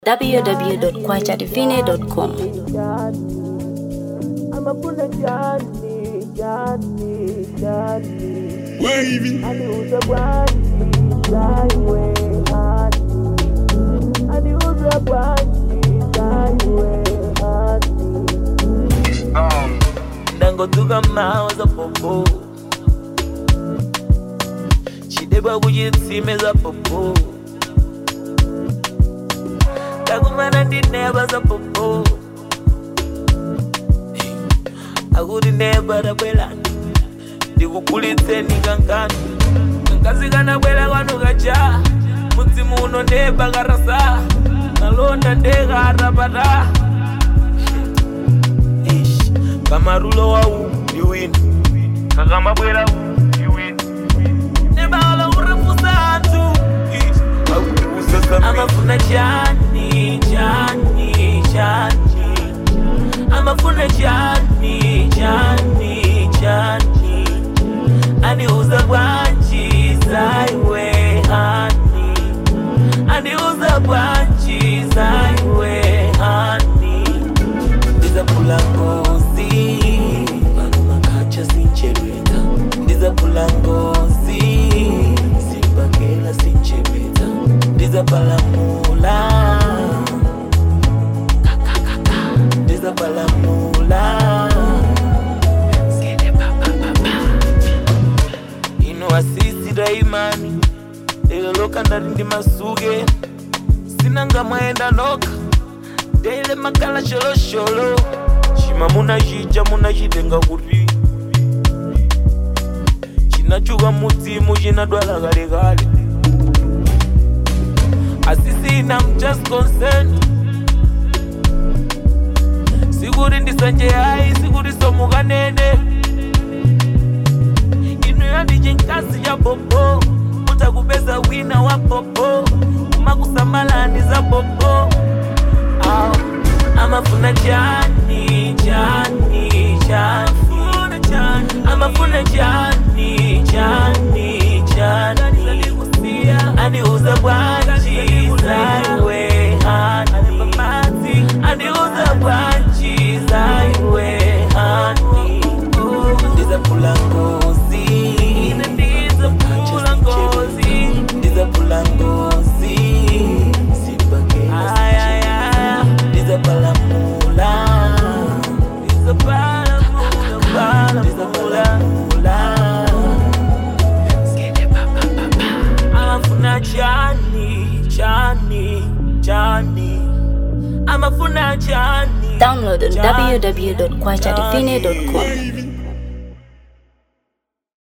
www.kwachadivine.com. I'm a full of Johnny. Waving. And it was a brandy, highway, and it was a brandy, highway, Nango tuga mawaza popo. Chideba kujitsime za popo. Takumana ndineba za popo. Agudi neba da bwela. Ndikukulitse ningangani. Kankazi kana bwela kwanu kacha. Mutsimu uno neba karasa. Nalonda ndega harabada. Kamarulo wa you win. Kagama bwela you win. Neba ala urafusa antu. Amafuna Johnny. Amafuna Johnny. Ani uza bwanji zaiwe hani. Ani uza bwanji zaiwe hani. Ndiza pulangozi Manu makacha sinchereta. Ndiza pulangozi Simpakela sinchereta. Ndiza palamula Ndiza palamula Sede papa Ino asisi daimani Dele loka ndarindi masuge Sinanga maenda noka Dele makala sholo Shima munajija munajidenga kuri Chinachuga mutimu chinadwala gale Asisi I'm just concerned. Siguri ndisanje hai, siguri somuga nene. Inu ya ndijinkasi ya popo. Mutakubeza wina wa popo. Umakusamalani za popo. Amafuna Johnny. Amafuna Johnny. Ani uza bwanji zaiwe hani. Ani uza bwanji zaiwe hani. Ndiza pulangozi. Ndiza pulangozi. Simpakela. Ndiza palamula. Ndiza palamula. Amafuna Johnny. Amafuna Johnny. Download on www.kwachadivine.com. Waving.